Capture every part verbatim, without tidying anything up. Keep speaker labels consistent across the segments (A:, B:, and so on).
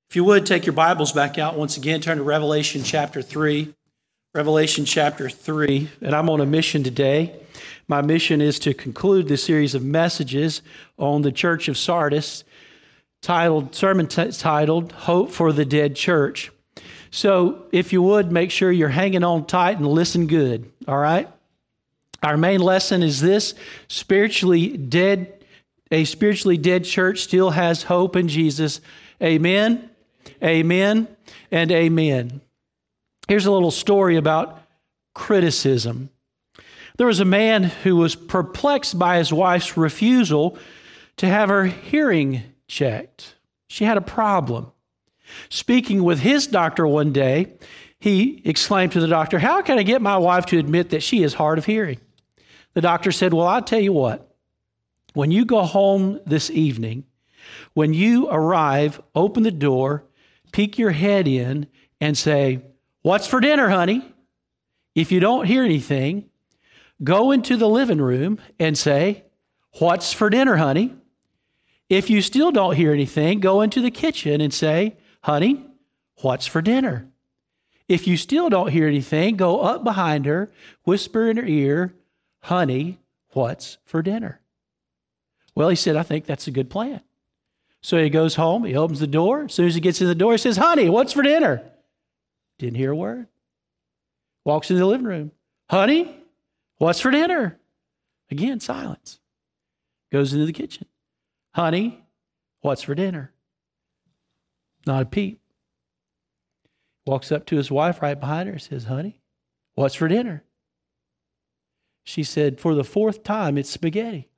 A: If you would, take your Bibles back out once again, turn to Revelation chapter three. Revelation chapter three, and I'm on a mission today. My mission is to conclude this series of messages on the Church of Sardis, titled sermon t- titled Hope for the Dead Church. So if you would, make sure you're hanging on tight and listen good, all right? Our main lesson is this: spiritually dead, a spiritually dead church still has hope in Jesus. Amen, amen, and amen. Here's a little story about criticism. There was a man who was perplexed by his wife's refusal to have her hearing checked. She had a problem. Speaking with his doctor one day, he exclaimed to the doctor, "How can I get my wife to admit that she is hard of hearing?" The doctor said, "Well, I'll tell you what. When you go home this evening, when you arrive, open the door, peek your head in, and say, 'What's for dinner, honey?' If you don't hear anything, go into the living room and say, 'What's for dinner, honey?' If you still don't hear anything, go into the kitchen and say, 'Honey, what's for dinner?' If you still don't hear anything, go up behind her, whisper in her ear, 'Honey, what's for dinner?'" Well, he said, "I think that's a good plan." So he goes home, he opens the door. As soon as he gets in the door, he says, "Honey, what's for dinner?" Didn't hear a word. Walks into the living room. "Honey, what's for dinner?" Again, silence. Goes into the kitchen. "Honey, what's for dinner?" Not a peep. Walks up to his wife right behind her and says, "Honey, what's for dinner?" She said, "For the fourth time, it's spaghetti."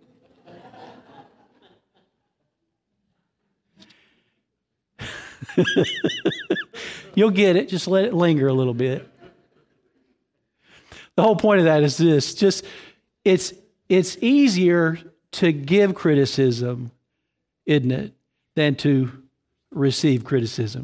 A: You'll get it. Just let it linger a little bit. The whole point of that is this: just it's it's easier to give criticism, isn't it, than to receive criticism.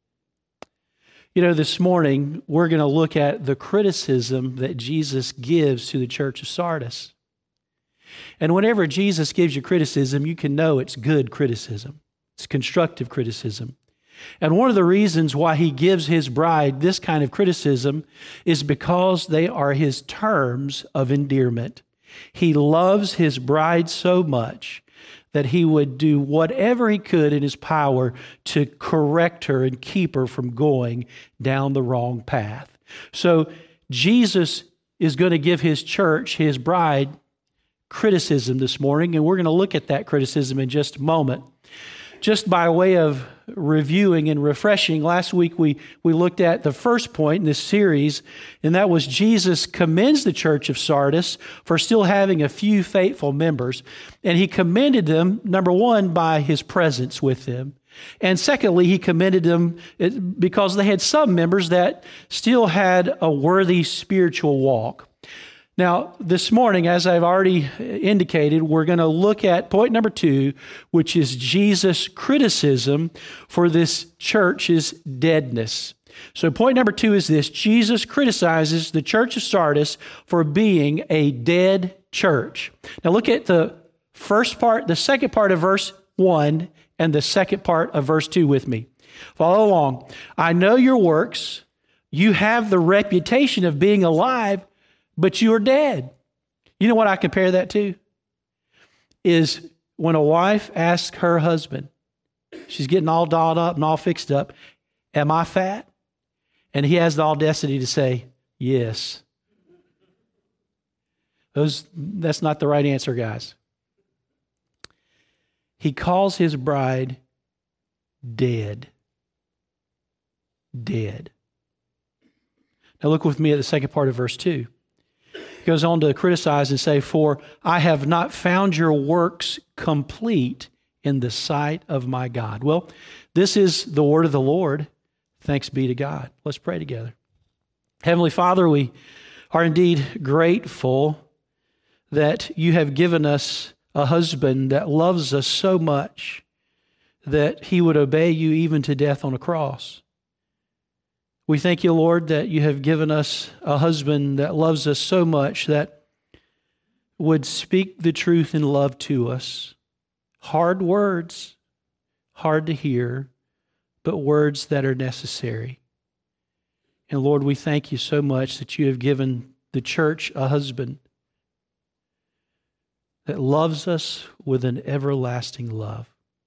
A: You know, this morning we're going to look at the criticism that Jesus gives to the church of Sardis. And whenever Jesus gives you criticism, you can know it's good criticism. It's constructive criticism. And one of the reasons why he gives his bride this kind of criticism is because they are his terms of endearment. He loves his bride so much that he would do whatever he could in his power to correct her and keep her from going down the wrong path. So Jesus is going to give his church, his bride, criticism this morning, and we're going to look at that criticism in just a moment. Just by way of reviewing and refreshing, last week we, we looked at the first point in this series, and that was Jesus commends the church of Sardis for still having a few faithful members. And he commended them, number one, by his presence with them. And secondly, he commended them because they had some members that still had a worthy spiritual walk. Now, this morning, as I've already indicated, we're going to look at point number two, which is Jesus' criticism for this church's deadness. So point number two is this: Jesus criticizes the church of Sardis for being a dead church. Now look at the first part, the second part of verse one, and the second part of verse two with me. Follow along. "I know your works. You have the reputation of being alive, but you are dead." You know what I compare that to? Is when a wife asks her husband, she's getting all dolled up and all fixed up, "Am I fat?" And he has the audacity to say, "Yes." Those, that's not the right answer, guys. He calls his bride dead. Dead. Now look with me at the second part of verse two. He goes on to criticize and say, "For I have not found your works complete in the sight of my God." Well, this is the word of the Lord. Thanks be to God. Let's pray together. Heavenly Father, we are indeed grateful that you have given us a husband that loves us so much that he would obey you even to death on a cross. We thank you, Lord, that you have given us a husband that loves us so much that would speak the truth in love to us. Hard words, hard to hear, but words that are necessary. And Lord, we thank you so much that you have given the church a husband that loves us with an everlasting love.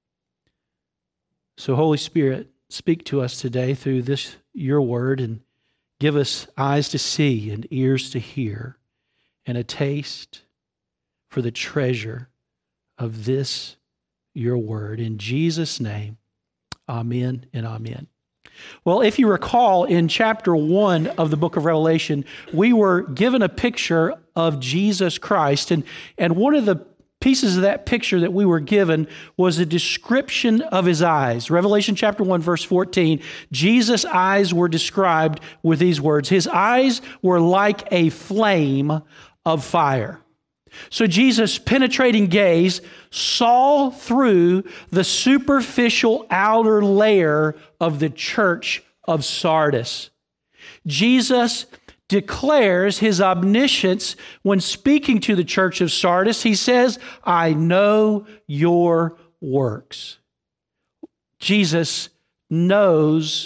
A: So Holy Spirit, speak to us today through this, your word, and give us eyes to see and ears to hear and a taste for the treasure of this, your word. In Jesus' name, amen and amen. Well, if you recall, in chapter one of the book of Revelation, we were given a picture of Jesus Christ. And, and one of the pieces of that picture that we were given was a description of his eyes. Revelation chapter one, verse fourteen, Jesus' eyes were described with these words. His eyes were like a flame of fire. So Jesus' penetrating gaze saw through the superficial outer layer of the church of Sardis. Jesus declares his omniscience when speaking to the church of Sardis. He says, I know your works. Jesus knows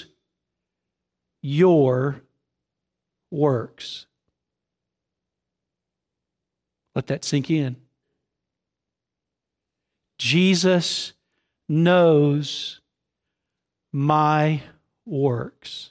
A: your works. Let that sink in. Jesus knows my works.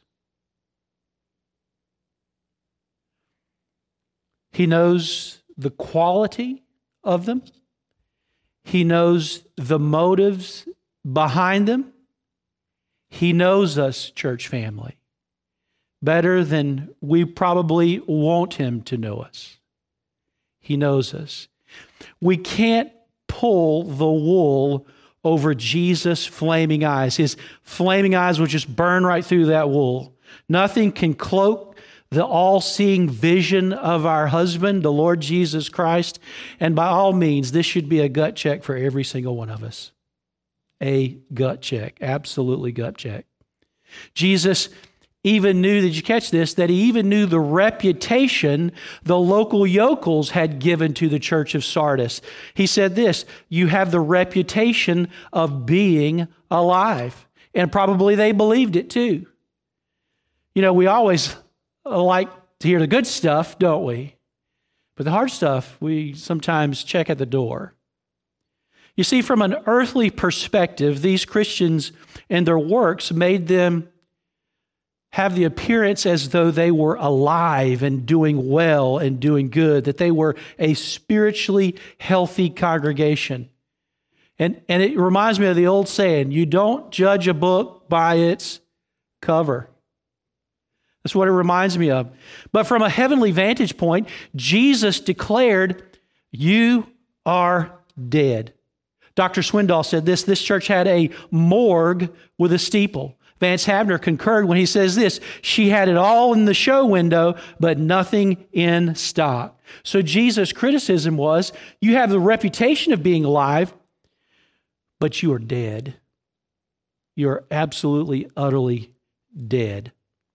A: He knows the quality of them. He knows the motives behind them. He knows us, church family, better than we probably want him to know us. He knows us. We can't pull the wool over Jesus' flaming eyes. His flaming eyes will just burn right through that wool. Nothing can cloak the all-seeing vision of our husband, the Lord Jesus Christ. And by all means, this should be a gut check for every single one of us. A gut check. Absolutely gut check. Jesus even knew, did you catch this, that he even knew the reputation the local yokels had given to the church of Sardis. He said this, you have the reputation of being alive. And probably they believed it too. You know, we always like to hear the good stuff, don't we? But the hard stuff, we sometimes check at the door. You see, from an earthly perspective, these Christians and their works made them have the appearance as though they were alive and doing well and doing good, that they were a spiritually healthy congregation. And, and it reminds me of the old saying, you don't judge a book by its cover. That's what it reminds me of. But from a heavenly vantage point, Jesus declared, you are dead. Doctor Swindoll said this, this church had a morgue with a steeple. Vance Havner concurred when he says this, she had it all in the show window, but nothing in stock. So Jesus' criticism was, you have the reputation of being alive, but you are dead. You're absolutely, utterly dead.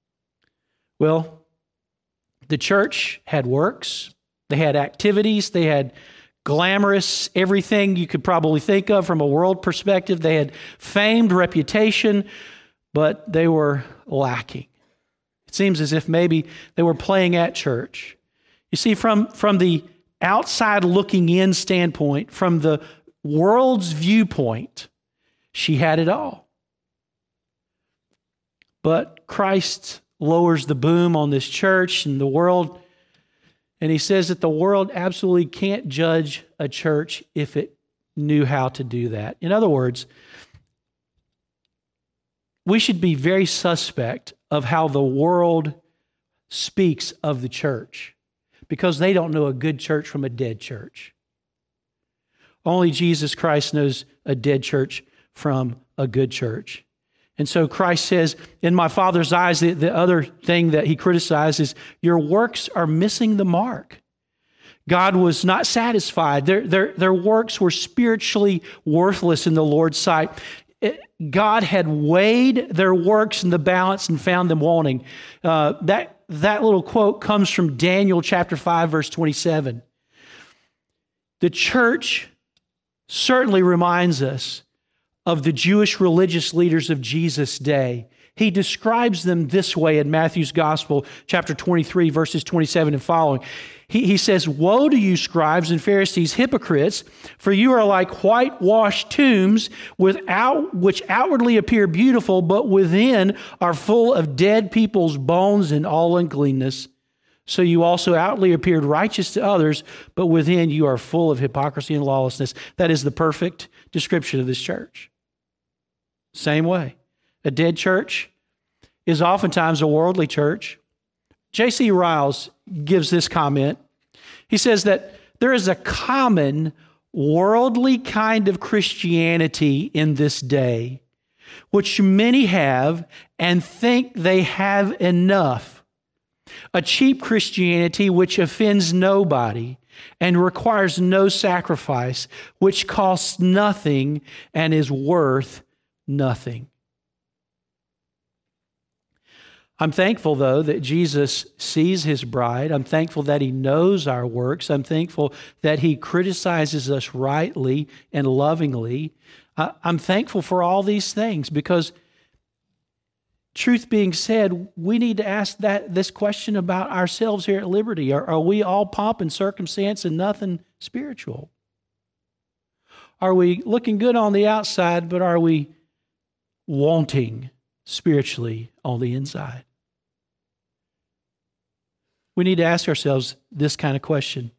A: Well, the church had works, they had activities, they had glamorous everything you could probably think of from a world perspective. They had famed reputation, but they were lacking. It seems as if maybe they were playing at church. You see, from, from the outside looking in standpoint, from the world's viewpoint, she had it all. But Christ lowers the boom on this church and the world, and he says that the world absolutely can't judge a church if it knew how to do that. In other words, we should be very suspect of how the world speaks of the church because they don't know a good church from a dead church. Only Jesus Christ knows a dead church from a good church. And so Christ says, in my Father's eyes, the, the other thing that he criticizes, your works are missing the mark. God was not satisfied. Their, their, their works were spiritually worthless in the Lord's sight. It, God had weighed their works in the balance and found them wanting. Uh, that, that little quote comes from Daniel chapter five, verse twenty-seven. The church certainly reminds us of the Jewish religious leaders of Jesus' day. He describes them this way in Matthew's Gospel, chapter twenty-three, verses twenty-seven and following. He, he says, "Woe to you, scribes and Pharisees, hypocrites, for you are like whitewashed tombs, without, which outwardly appear beautiful, but within are full of dead people's bones and all uncleanness. So you also outwardly appeared righteous to others, but within you are full of hypocrisy and lawlessness." That is the perfect description of this church. Same way. A dead church is oftentimes a worldly church. J C Riles gives this comment. He says that there is a common worldly kind of Christianity in this day, which many have and think they have enough. A cheap Christianity which offends nobody and requires no sacrifice, which costs nothing and is worth nothing. I'm thankful, though, that Jesus sees his bride. I'm thankful that he knows our works. I'm thankful that he criticizes us rightly and lovingly. Uh, I'm thankful for all these things because, truth being said, we need to ask that this question about ourselves here at Liberty. Are, are we all pomp and circumstance and nothing spiritual? Are we looking good on the outside, but are we wanting spiritually on the inside? We need to ask ourselves this kind of question.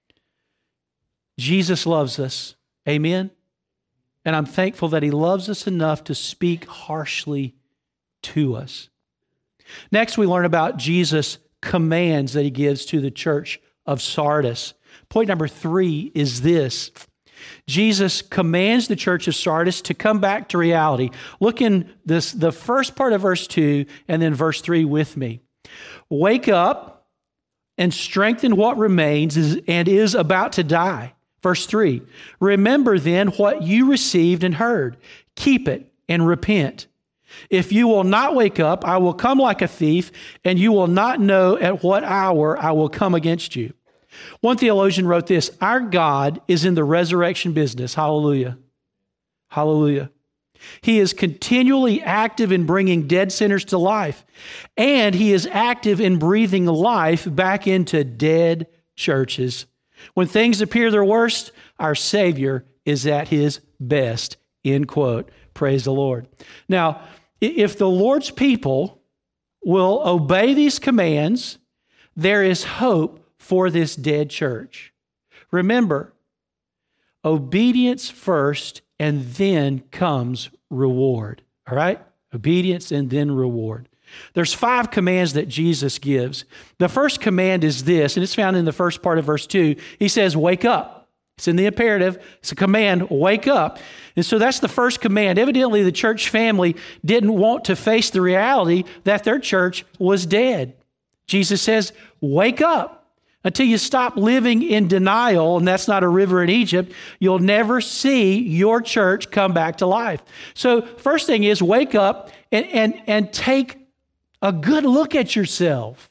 A: Jesus loves us. Amen? And I'm thankful that he loves us enough to speak harshly to us. Next, we learn about Jesus' commands that he gives to the church of Sardis. Point number three is this. Jesus commands the church of Sardis to come back to reality. Look in this, the first part of verse two and then verse three with me. "Wake up and strengthen what remains is, and is about to die." Verse three, "Remember then what you received and heard. Keep it and repent. If you will not wake up, I will come like a thief, and you will not know at what hour I will come against you." One theologian wrote this: "Our God is in the resurrection business." Hallelujah. Hallelujah. He is continually active in bringing dead sinners to life, and he is active in breathing life back into dead churches. When things appear their worst, our Savior is at his best. End quote. Praise the Lord. Now, if the Lord's people will obey these commands, there is hope for this dead church. Remember, obedience first, and then comes reward. All right? Obedience and then reward. There's five commands that Jesus gives. The first command is this, and it's found in the first part of verse two. He says, "Wake up." It's in the imperative. It's a command, wake up. And so that's the first command. Evidently, the church family didn't want to face the reality that their church was dead. Jesus says, wake up. Until you stop living in denial, and that's not a river in Egypt, you'll never see your church come back to life. So first thing is wake up and, and, and take a good look at yourself.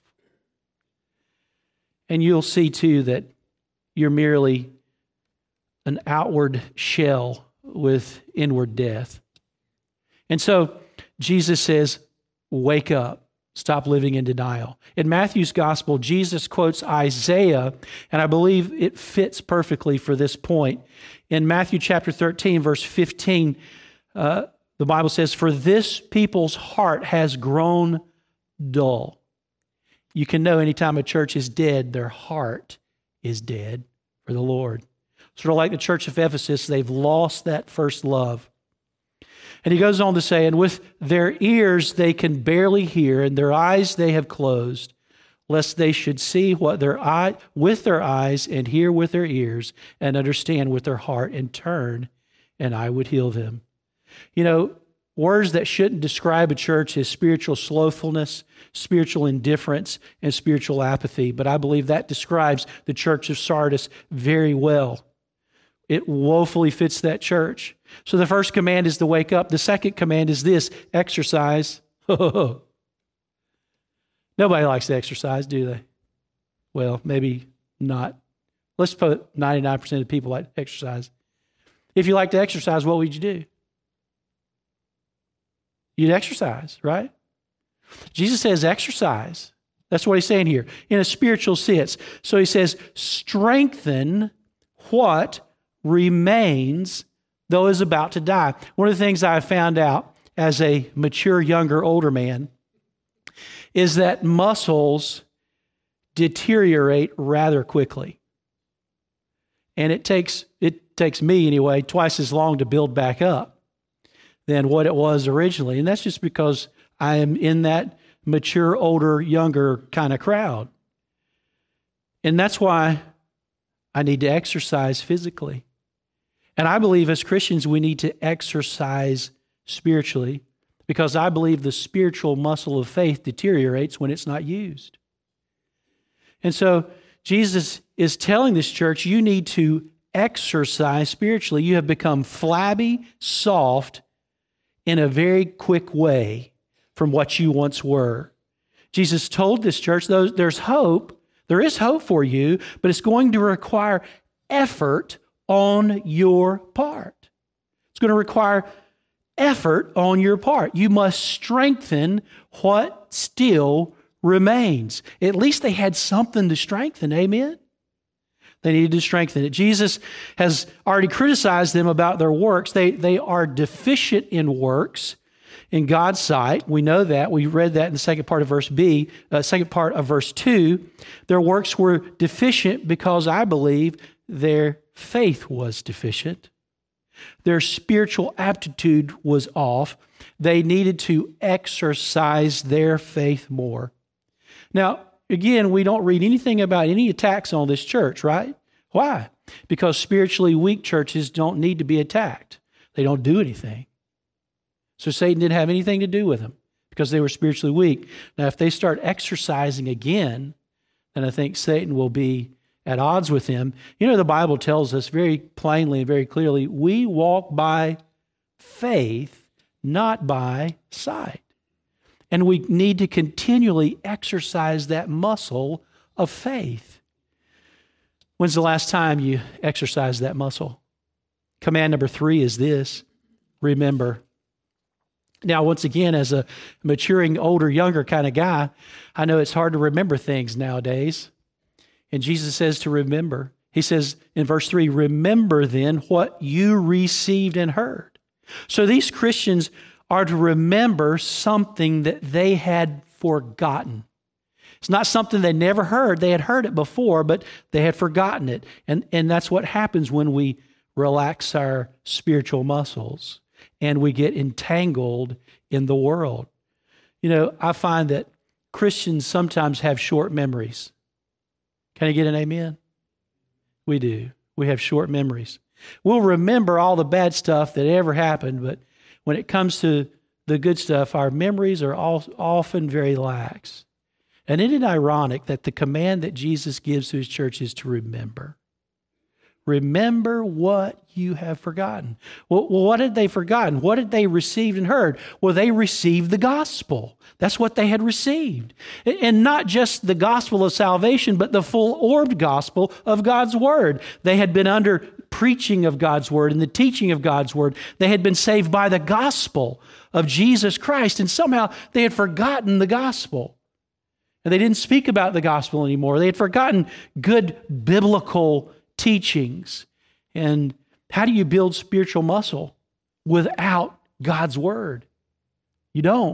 A: And you'll see too that you're merely an outward shell with inward death. And so Jesus says, wake up. Stop living in denial. In Matthew's Gospel, Jesus quotes Isaiah, and I believe it fits perfectly for this point. In Matthew chapter thirteen, verse fifteen, uh, the Bible says, "For this people's heart has grown dull." You can know anytime a church is dead, their heart is dead for the Lord. Sort of like the church of Ephesus, they've lost that first love. And he goes on to say, "And with their ears they can barely hear, and their eyes they have closed, lest they should see what their eye with their eyes and hear with their ears and understand with their heart and turn, and I would heal them." You know, words that shouldn't describe a church is spiritual slothfulness, spiritual indifference, and spiritual apathy. But I believe that describes the church of Sardis very well. It woefully fits that church. So the first command is to wake up. The second command is this: exercise. Nobody likes to exercise, do they? Well, maybe not. Let's put ninety-nine percent of people like to exercise. If you like to exercise, what would you do? You'd exercise, right? Jesus says exercise. That's what he's saying here, in a spiritual sense. So he says, strengthen what remains, though is about to die. One of the things I found out as a mature, younger, older man is that muscles deteriorate rather quickly. And it takes, it takes me anyway, twice as long to build back up than what it was originally. And that's just because I am in that mature, older, younger kind of crowd. And that's why I need to exercise physically. And I believe as Christians, we need to exercise spiritually, because I believe the spiritual muscle of faith deteriorates when it's not used. And so Jesus is telling this church, you need to exercise spiritually. You have become flabby, soft, in a very quick way from what you once were. Jesus told this church, there's hope, there is hope for you, but it's going to require effort on your part. It's going to require effort on your part. You must strengthen what still remains. At least they had something to strengthen, amen? They needed to strengthen it. Jesus has already criticized them about their works. They, they are deficient in works in God's sight. We know that. We read that in the second part of verse B, uh, second part of verse two. Their works were deficient because I believe their faith was deficient. Their spiritual aptitude was off. They needed to exercise their faith more. Now, again, we don't read anything about any attacks on this church, right? Why? Because spiritually weak churches don't need to be attacked. They don't do anything. So Satan didn't have anything to do with them because they were spiritually weak. Now, if they start exercising again, then I think Satan will be at odds with them. You know, the Bible tells us very plainly and very clearly, we walk by faith, not by sight. And we need to continually exercise that muscle of faith. When's the last time you exercised that muscle? Command number three is this: remember. Now, once again, as a maturing, older, younger kind of guy, I know it's hard to remember things nowadays. And Jesus says to remember. He says in verse three, remember then what you received and heard. So these Christians are to remember something that they had forgotten. It's not something they never heard. They had heard it before, but they had forgotten it. And, and that's what happens when we relax our spiritual muscles and we get entangled in the world. You know, I find that Christians sometimes have short memories. Can I get an amen? We do. We have short memories. We'll remember all the bad stuff that ever happened, but when it comes to the good stuff, our memories are all, often very lax. And isn't it ironic that the command that Jesus gives to his church is to remember? Remember what you have forgotten. Well, what had they forgotten? What had they received and heard? Well, they received the gospel. That's what they had received. And not just the gospel of salvation, but the full-orbed gospel of God's word. They had been under preaching of God's word and the teaching of God's word. They had been saved by the gospel of Jesus Christ, and somehow they had forgotten the gospel. And they didn't speak about the gospel anymore. They had forgotten good biblical teachings. And how do you build spiritual muscle without God's word? You don't.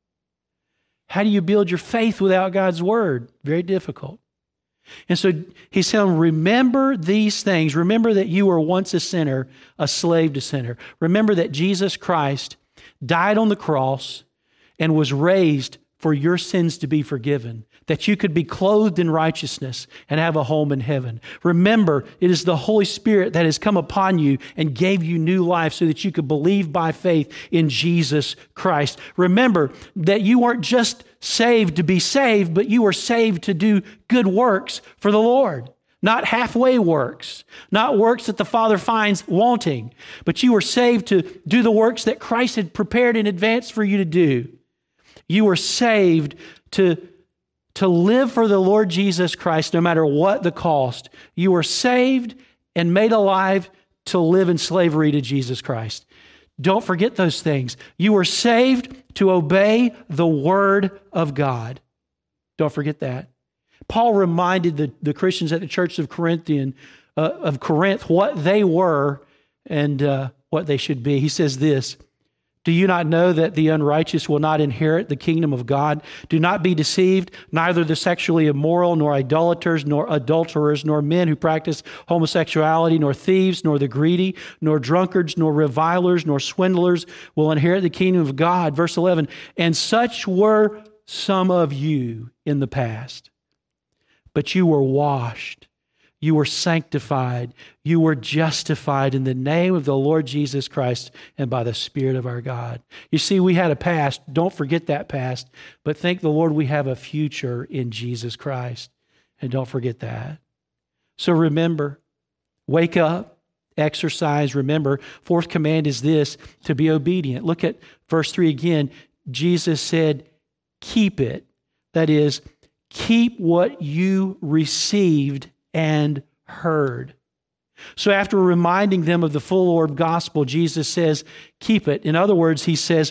A: How do you build your faith without God's word? Very difficult. And so he's telling, remember these things. Remember that you were once a sinner, a slave to sinner. Remember that Jesus Christ died on the cross and was raised for your sins to be forgiven, that you could be clothed in righteousness and have a home in heaven. Remember, it is the Holy Spirit that has come upon you and gave you new life so that you could believe by faith in Jesus Christ. Remember that you weren't just saved to be saved, but you were saved to do good works for the Lord. Not halfway works, not works that the Father finds wanting, but you were saved to do the works that Christ had prepared in advance for you to do. You were saved to, to live for the Lord Jesus Christ no matter what the cost. You were saved and made alive to live in slavery to Jesus Christ, Don't forget those things. You were saved to obey the word of God. Don't forget that. Paul reminded the, the Christians at the church of Corinthian, uh, of Corinth what they were and uh, what they should be. He says this, do you not know that the unrighteous will not inherit the kingdom of God? Do not be deceived, neither the sexually immoral, nor idolaters, nor adulterers, nor men who practice homosexuality, nor thieves, nor the greedy, nor drunkards, nor revilers, nor swindlers will inherit the kingdom of God. Verse eleven, and such were some of you in the past, but you were washed. You were sanctified. You were justified in the name of the Lord Jesus Christ and by the Spirit of our God. You see, we had a past. Don't forget that past. But thank the Lord we have a future in Jesus Christ. And don't forget that. So remember, wake up, exercise, remember. Fourth command is this, to be obedient. Look at verse three again. Jesus said, keep it. That is, keep what you received and heard. So after reminding them of the full Lord gospel, Jesus says, keep it. In other words, he says,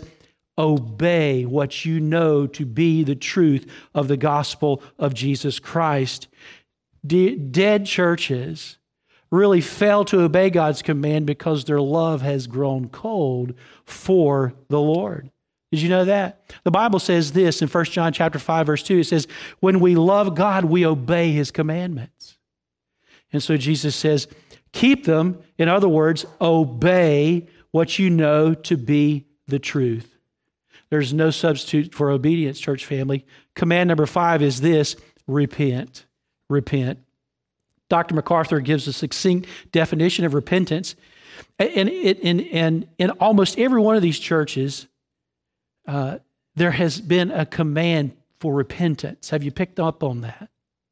A: obey what you know to be the truth of the gospel of Jesus Christ. De- dead churches really fail to obey God's command because their love has grown cold for the Lord. Did you know that? The Bible says this in First John chapter five, verse two. It says, when we love God, we obey his commandments. And so Jesus says, keep them. In other words, obey what you know to be the truth. There's no substitute for obedience, church family. Command number five is this, repent. Repent. Doctor MacArthur gives a succinct definition of repentance. And in, in, in almost every one of these churches, uh, there has been a command for repentance. Have you picked up on that?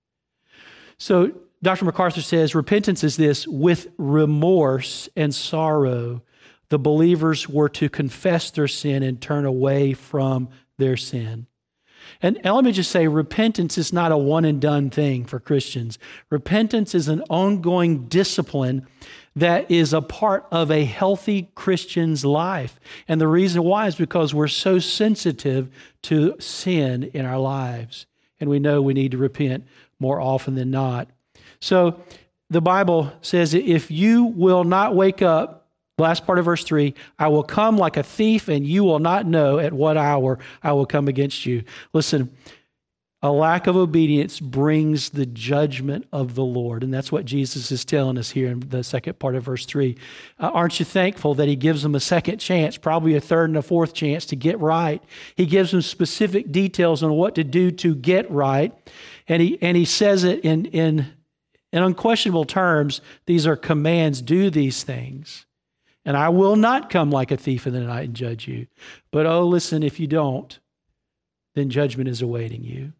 A: So Doctor MacArthur says, repentance is this, with remorse and sorrow, the believers were to confess their sin and turn away from their sin. And, and let me just say, repentance is not a one and done thing for Christians. Repentance is an ongoing discipline that is a part of a healthy Christian's life. And the reason why is because we're so sensitive to sin in our lives. And we know we need to repent more often than not. So the Bible says, if you will not wake up, last part of verse three, I will come like a thief and you will not know at what hour I will come against you. Listen, a lack of obedience brings the judgment of the Lord. And that's what Jesus is telling us here in the second part of verse three. Uh, aren't you thankful that he gives them a second chance, probably a third and a fourth chance to get right? He gives them specific details on what to do to get right. And he, and he says it in, in, in unquestionable terms, these are commands, do these things. And I will not come like a thief in the night and judge you. But oh, listen, if you don't, then judgment is awaiting you.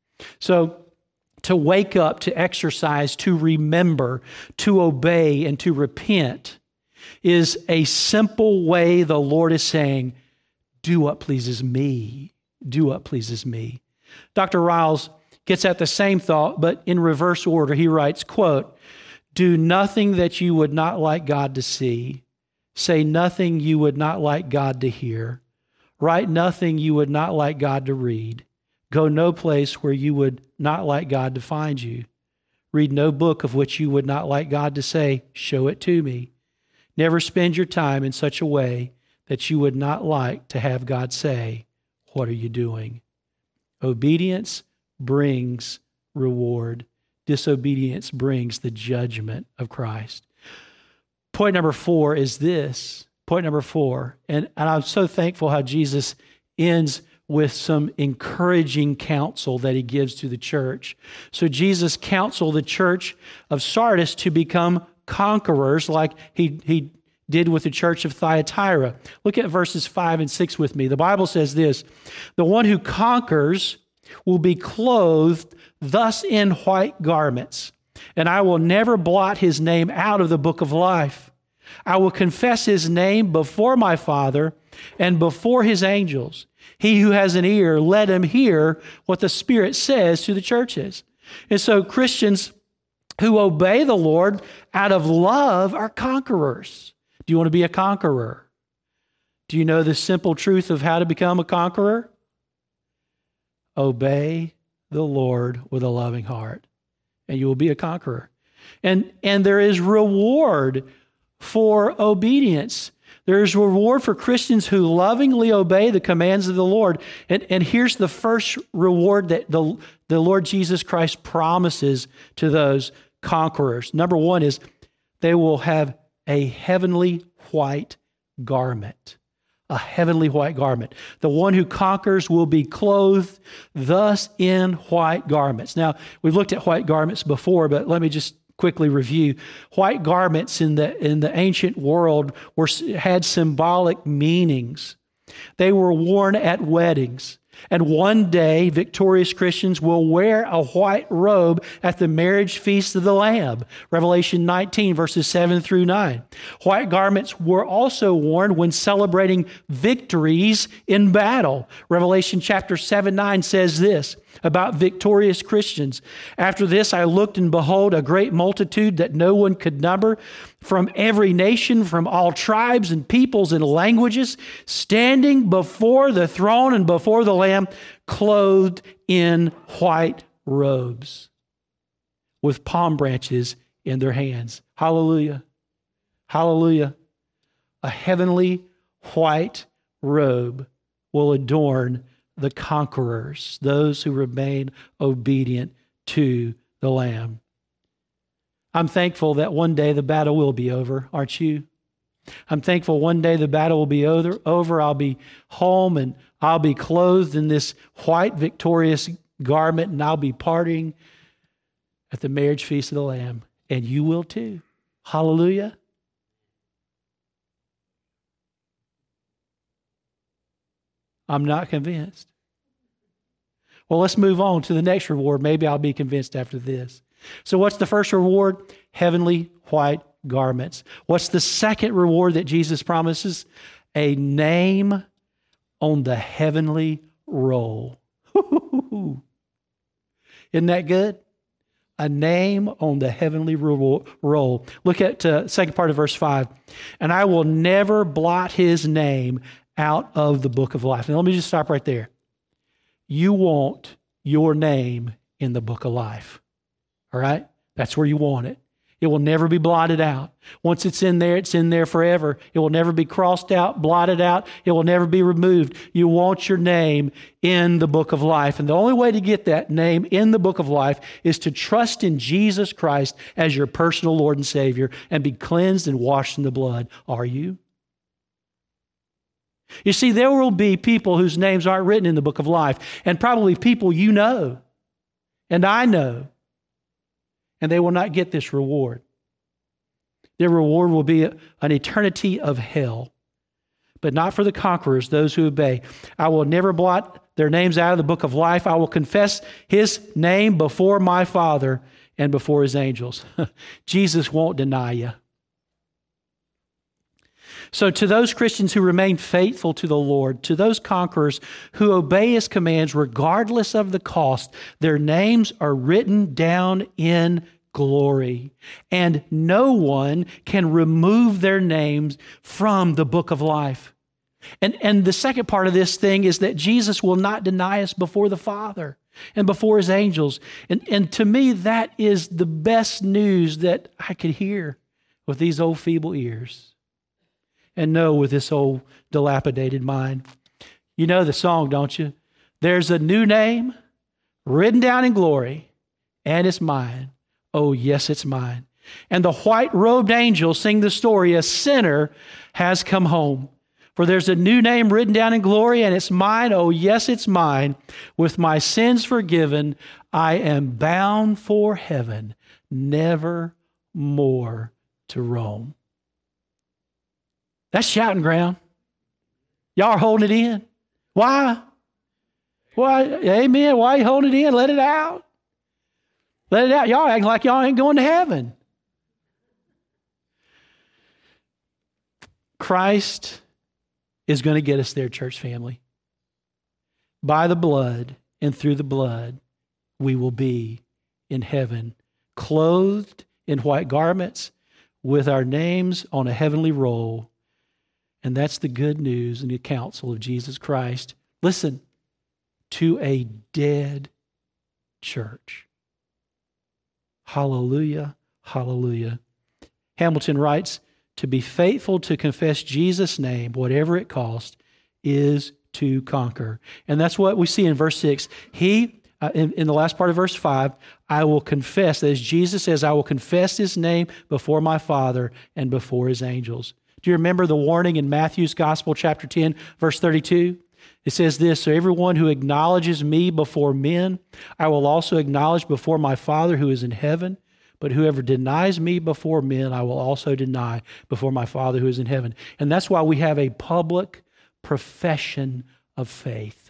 A: So to wake up, to exercise, to remember, to obey, and to repent is a simple way the Lord is saying, do what pleases me. Do what pleases me. Doctor Riles gets at the same thought, but in reverse order. He writes, quote, do nothing that you would not like God to see. Say nothing you would not like God to hear. Write nothing you would not like God to read. Go no place where you would not like God to find you. Read no book of which you would not like God to say, show it to me. Never spend your time in such a way that you would not like to have God say, what are you doing? Obedience brings reward. Disobedience brings the judgment of Christ. Point number four is this. Point number four, and, and I'm so thankful how Jesus ends with some encouraging counsel that he gives to the church. So Jesus counseled the church of Sardis to become conquerors like he, he did with the church of Thyatira. Look at verses five and six with me. The Bible says this, the one who conquers will be clothed thus in white garments, and I will never blot his name out of the book of life. I will confess his name before my Father and before his angels. He who has an ear, let him hear what the Spirit says to the churches. And so Christians who obey the Lord out of love are conquerors. Do you want to be a conqueror? Do you know the simple truth of how to become a conqueror? Obey the Lord with a loving heart, and you will be a conqueror. And, and there is reward for obedience. There is reward for Christians who lovingly obey the commands of the Lord. And, and here's the first reward that the, the Lord Jesus Christ promises to those conquerors. Number one is they will have a heavenly white garment. A heavenly white garment. The one who conquers will be clothed thus in white garments. Now, we've looked at white garments before, but let me just quickly review. White garments in the in the ancient world were had symbolic meanings. They were worn at weddings. And one day, victorious Christians will wear a white robe at the marriage feast of the Lamb. Revelation nineteen, verses seven through nine. White garments were also worn when celebrating victories in battle. Revelation chapter seven, nine says this about victorious Christians. After this, I looked, and behold, a great multitude that no one could number, from every nation, from all tribes and peoples and languages, standing before the throne and before the Lamb, clothed in white robes, with palm branches in their hands. Hallelujah. Hallelujah. A heavenly white robe will adorn the conquerors, those who remain obedient to the Lamb. I'm thankful that one day the battle will be over, aren't you? I'm thankful one day the battle will be over. over. I'll be home and I'll be clothed in this white victorious garment, and I'll be partying at the marriage feast of the Lamb. And you will too. Hallelujah. I'm not convinced. Well, let's move on to the next reward. Maybe I'll be convinced after this. So what's the first reward? Heavenly white garments. What's the second reward that Jesus promises? A name on the heavenly roll. Isn't that good? A name on the heavenly roll. Look at the uh, second part of verse five. And I will never blot his name out of the book of life. Now, let me just stop right there. You want your name in the book of life. All right? That's where you want it. It will never be blotted out. Once it's in there, it's in there forever. It will never be crossed out, blotted out. It will never be removed. You want your name in the book of life. And the only way to get that name in the book of life is to trust in Jesus Christ as your personal Lord and Savior and be cleansed and washed in the blood. Are you? You see, there will be people whose names aren't written in the book of life, and probably people you know and I know, and they will not get this reward. Their reward will be an eternity of hell, but not for the conquerors, those who obey. I will never blot their names out of the book of life. I will confess his name before my Father and before his angels. Jesus won't deny you. So to those Christians who remain faithful to the Lord, to those conquerors who obey his commands regardless of the cost, their names are written down in glory, and no one can remove their names from the book of life. And, and the second part of this thing is that Jesus will not deny us before the Father and before his angels. And, and to me, that is the best news that I could hear with these old feeble ears. And know with this old dilapidated mind. You know the song, don't you? There's a new name written down in glory, and it's mine. Oh, yes, it's mine. And the white-robed angels sing the story, a sinner has come home. For there's a new name written down in glory, and it's mine. Oh, yes, it's mine. With my sins forgiven, I am bound for heaven, never more to roam. That's shouting ground. Y'all are holding it in. Why? Why? Amen. Why are you holding it in? Let it out. Let it out. Y'all acting like y'all ain't going to heaven. Christ is going to get us there, church family. By the blood and through the blood, we will be in heaven, clothed in white garments with our names on a heavenly roll. And that's the good news and the counsel of Jesus Christ. Listen, to a dead church. Hallelujah, hallelujah. Hamilton writes, to be faithful to confess Jesus' name, whatever it costs, is to conquer. And that's what we see in verse six. He, uh, in, in the last part of verse five, I will confess, as Jesus says, I will confess his name before my Father and before his angels. Do you remember the warning in Matthew's Gospel, chapter ten, verse thirty-two? It says this, so everyone who acknowledges me before men, I will also acknowledge before my Father who is in heaven. But whoever denies me before men, I will also deny before my Father who is in heaven. And that's why we have a public profession of faith.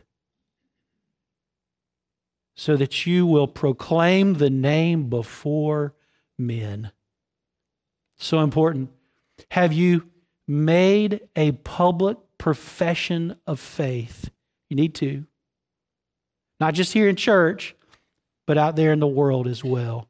A: So that you will proclaim the name before men. So important. Have you made a public profession of faith? You need to. Not just here in church, but out there in the world as well.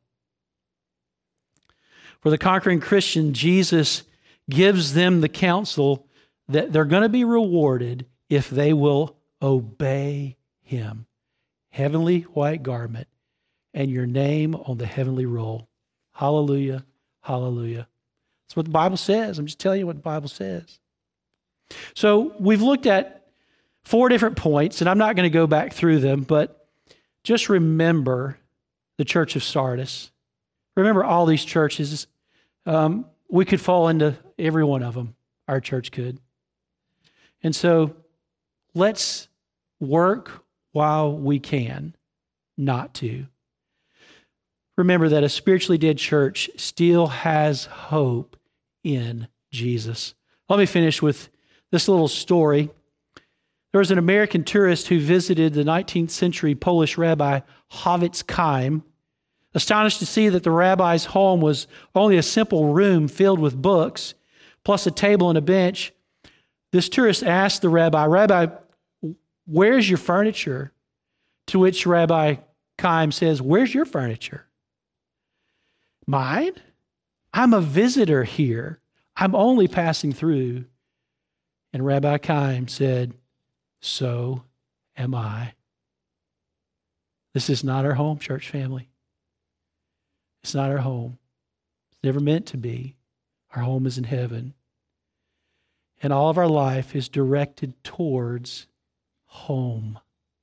A: For the conquering Christian, Jesus gives them the counsel that they're going to be rewarded if they will obey him. Heavenly white garment and your name on the heavenly roll. Hallelujah, hallelujah. That's what the Bible says. I'm just telling you what the Bible says. So we've looked at four different points, and I'm not going to go back through them, but just remember the church of Sardis. Remember all these churches. Um, we could fall into every one of them. Our church could. And so let's work while we can not to. Remember that a spiritually dead church still has hope in Jesus. Let me finish with this little story. There was an American tourist who visited the nineteenth century Polish rabbi Havetz Chaim. Astonished to see that the rabbi's home was only a simple room filled with books, plus a table and a bench, this tourist asked the rabbi, Rabbi, where's your furniture? To which Rabbi Chaim says, where's your furniture? Mine? I'm a visitor here. I'm only passing through. And Rabbi Chaim said, so am I. This is not our home, church family. It's not our home. It's never meant to be. Our home is in heaven. And all of our life is directed towards home.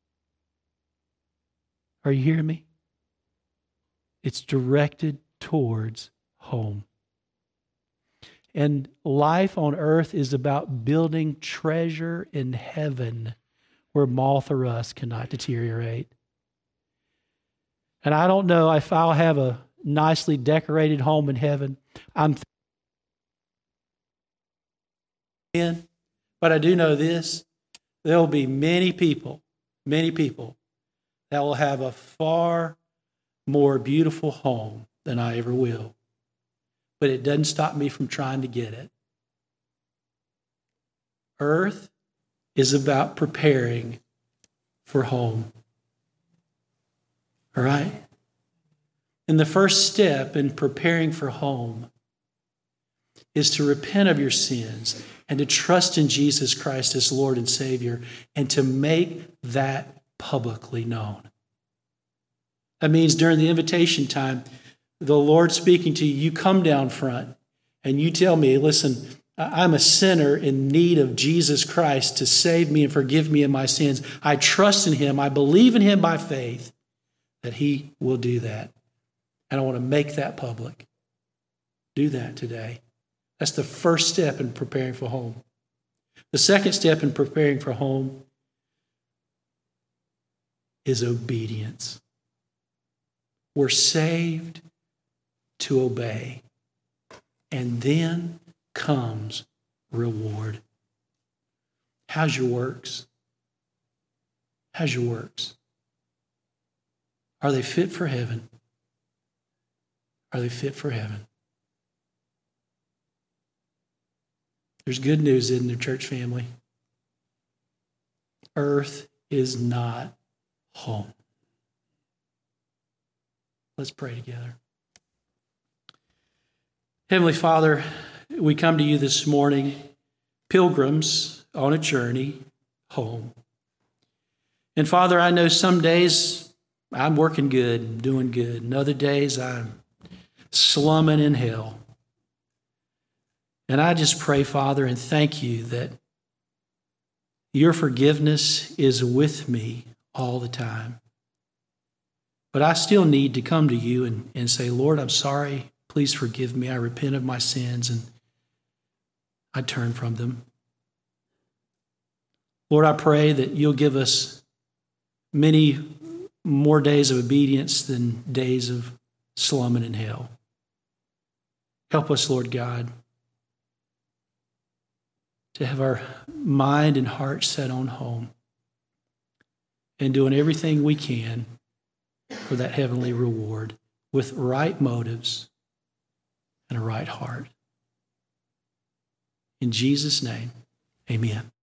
A: Are you hearing me? It's directed towards home. And life on earth is about building treasure in heaven where moth or rust cannot deteriorate. And I don't know if I'll have a nicely decorated home in heaven. I'm in, but I do know this. There will be many people, many people that will have a far more beautiful home than I ever will. But it doesn't stop me from trying to get it. Earth is about preparing for home. All right? And the first step in preparing for home is to repent of your sins and to trust in Jesus Christ as Lord and Savior and to make that publicly known. That means during the invitation time, the Lord speaking to you, you come down front and you tell me, listen, I'm a sinner in need of Jesus Christ to save me and forgive me of my sins. I trust in him. I believe in him by faith that he will do that. And I want to make that public. Do that today. That's the first step in preparing for home. The second step in preparing for home is obedience. We're saved to obey. And then comes reward. How's your works? How's your works? Are they fit for heaven? Are they fit for heaven? There's good news in the church family. Earth is not home. Let's pray together. Heavenly Father, we come to you this morning, pilgrims on a journey home. And Father, I know some days I'm working good, doing good, and other days I'm slumming in hell. And I just pray, Father, and thank you that your forgiveness is with me all the time. But I still need to come to you and, and say, Lord, I'm sorry. Please forgive me. I repent of my sins and I turn from them. Lord, I pray that you'll give us many more days of obedience than days of slumming in hell. Help us, Lord God, to have our mind and heart set on home and doing everything we can for that heavenly reward with right motives and a right heart. In Jesus' name, amen.